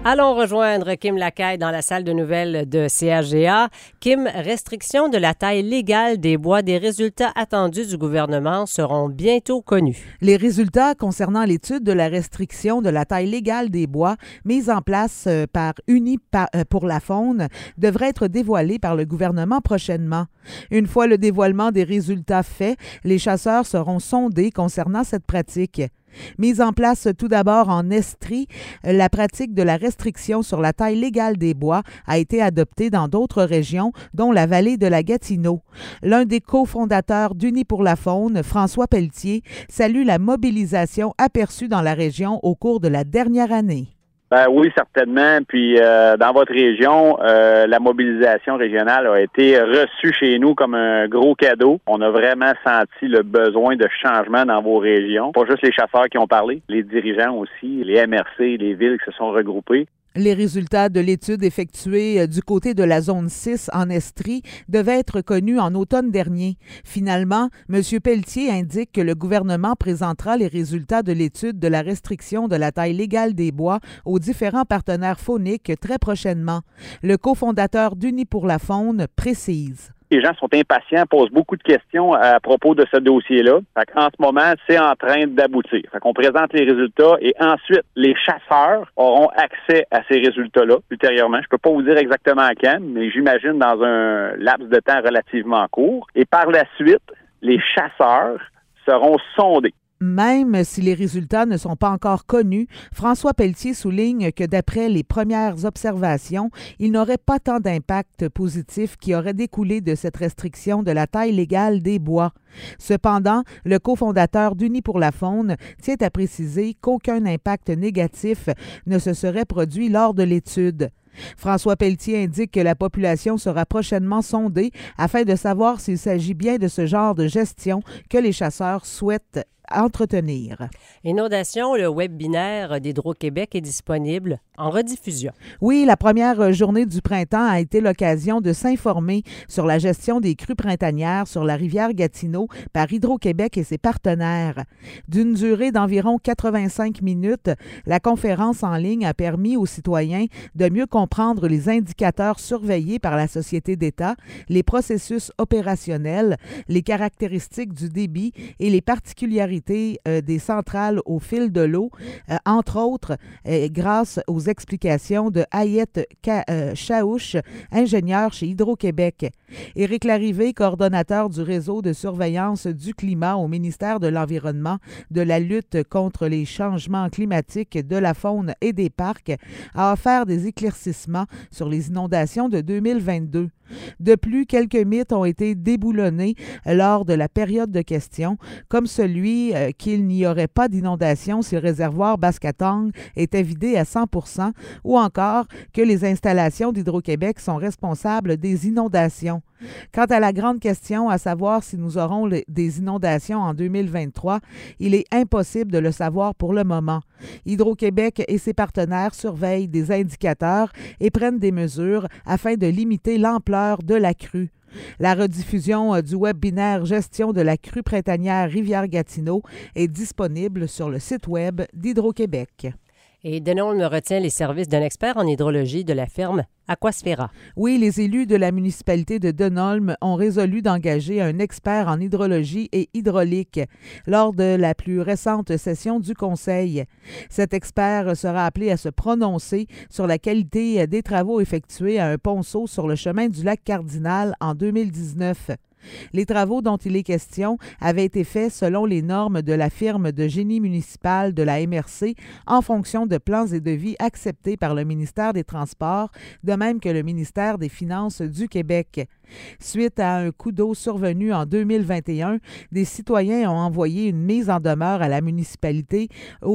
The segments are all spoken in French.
Allons rejoindre Kim Lacaille dans la salle de nouvelles de CHGA. Kim, restriction de la taille légale des bois, des résultats attendus du gouvernement seront bientôt connus. Les résultats concernant l'étude de la restriction de la taille légale des bois mise en place par Unis pour la faune devraient être dévoilés par le gouvernement prochainement. Une fois le dévoilement des résultats faits, les chasseurs seront sondés concernant cette pratique. Mise en place tout d'abord en Estrie, la pratique de la restriction sur la taille légale des bois a été adoptée dans d'autres régions, dont la vallée de la Gatineau. L'un des cofondateurs d'Unis pour la faune, François Pelletier, salue la mobilisation aperçue dans la région au cours de la dernière année. Ben oui, certainement. Puis dans votre région, la mobilisation régionale a été reçue chez nous comme un gros cadeau. On a vraiment senti le besoin de changement dans vos régions. Pas juste les chasseurs qui ont parlé, les dirigeants aussi, les MRC, les villes qui se sont regroupées. Les résultats de l'étude effectuée du côté de la zone 6 en Estrie devaient être connus en automne dernier. Finalement, M. Pelletier indique que le gouvernement présentera les résultats de l'étude de la restriction de la taille légale des bois aux différents partenaires fauniques très prochainement. Le cofondateur d'Unis pour la faune précise. Les gens sont impatients, posent beaucoup de questions à propos de ce dossier-là. En ce moment, c'est en train d'aboutir. On présente les résultats et ensuite, les chasseurs auront accès à ces résultats-là ultérieurement. Je peux pas vous dire exactement quand, mais j'imagine dans un laps de temps relativement court. Et par la suite, les chasseurs seront sondés. Même si les résultats ne sont pas encore connus, François Pelletier souligne que d'après les premières observations, il n'aurait pas tant d'impact positif qui aurait découlé de cette restriction de la taille légale des bois. Cependant, le cofondateur d'Unis pour la faune tient à préciser qu'aucun impact négatif ne se serait produit lors de l'étude. François Pelletier indique que la population sera prochainement sondée afin de savoir s'il s'agit bien de ce genre de gestion que les chasseurs souhaitent entretenir. Inondation, le webinaire d'Hydro-Québec est disponible en rediffusion. Oui, la première journée du printemps a été l'occasion de s'informer sur la gestion des crues printanières sur la rivière Gatineau par Hydro-Québec et ses partenaires. D'une durée d'environ 85 minutes, la conférence en ligne a permis aux citoyens de mieux comprendre les indicateurs surveillés par la Société d'État, les processus opérationnels, les caractéristiques du débit et les particularités des centrales au fil de l'eau, entre autres grâce aux explications de Hayette Chaouche, ingénieur chez Hydro-Québec. Éric Larivé, coordonnateur du réseau de surveillance du climat au ministère de l'Environnement, de la lutte contre les changements climatiques, de la faune et des parcs, a offert des éclaircissements sur les inondations de 2022. De plus, quelques mythes ont été déboulonnés lors de la période de questions, comme celui qu'il n'y aurait pas d'inondation si le réservoir Baskatang était vidé à 100%, ou encore que les installations d'Hydro-Québec sont responsables des inondations. Quant à la grande question, à savoir si nous aurons des inondations en 2023, il est impossible de le savoir pour le moment. Hydro-Québec et ses partenaires surveillent des indicateurs et prennent des mesures afin de limiter l'ampleur de la crue. La rediffusion du webinaire Gestion de la crue printanière Rivière-Gatineau est disponible sur le site web d'Hydro-Québec. Et Denholm retient les services d'un expert en hydrologie de la firme Aquasphéra. Oui, les élus de la municipalité de Denholm ont résolu d'engager un expert en hydrologie et hydraulique lors de la plus récente session du Conseil. Cet expert sera appelé à se prononcer sur la qualité des travaux effectués à un ponceau sur le chemin du lac Cardinal en 2019. Les travaux dont il est question avaient été faits selon les normes de la firme de génie municipal de la MRC en fonction de plans et devis acceptés par le ministère des Transports, de même que le ministère des Finances du Québec. Suite à un coup d'eau survenu en 2021, des citoyens ont envoyé une mise en demeure à la municipalité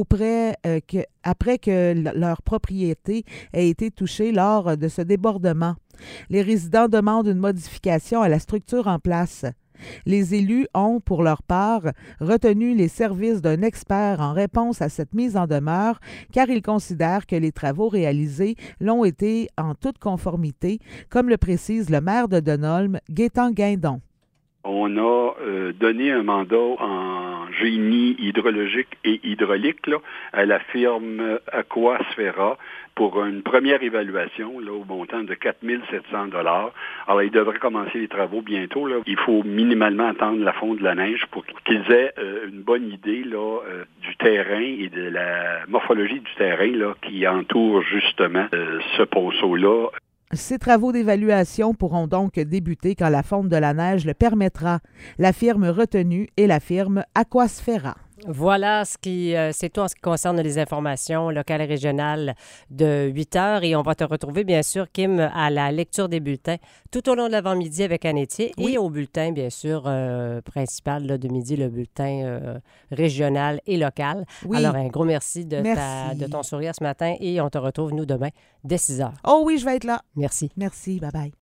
après que leur propriété ait été touchée lors de ce débordement. Les résidents demandent une modification à la structure en place. Les élus ont, pour leur part, retenu les services d'un expert en réponse à cette mise en demeure, car ils considèrent que les travaux réalisés l'ont été en toute conformité, comme le précise le maire de Denholm, Gaétan Guindon. On a donné un mandat en génie hydrologique et hydraulique là, à la firme Aquasfera pour une première évaluation là, au montant de 4 700 $. Alors, ils devraient commencer les travaux bientôt. Là. Il faut minimalement attendre la fonte de la neige pour qu'ils aient une bonne idée là, du terrain et de la morphologie du terrain là, qui entoure justement ce ponceau-là. Ces travaux d'évaluation pourront donc débuter quand la fonte de la neige le permettra. La firme retenue est la firme Aquasfera. Voilà c'est tout en ce qui concerne les informations locales et régionales de 8 heures. Et on va te retrouver, bien sûr, Kim, à la lecture des bulletins tout au long de l'avant-midi avec Anne Etier et au bulletin, bien sûr, principal là, de midi, le bulletin régional et local. Oui. Alors, un gros merci de ton sourire ce matin et on te retrouve, nous, demain, dès 6 heures. Oh oui, je vais être là. Merci. Merci. Bye-bye.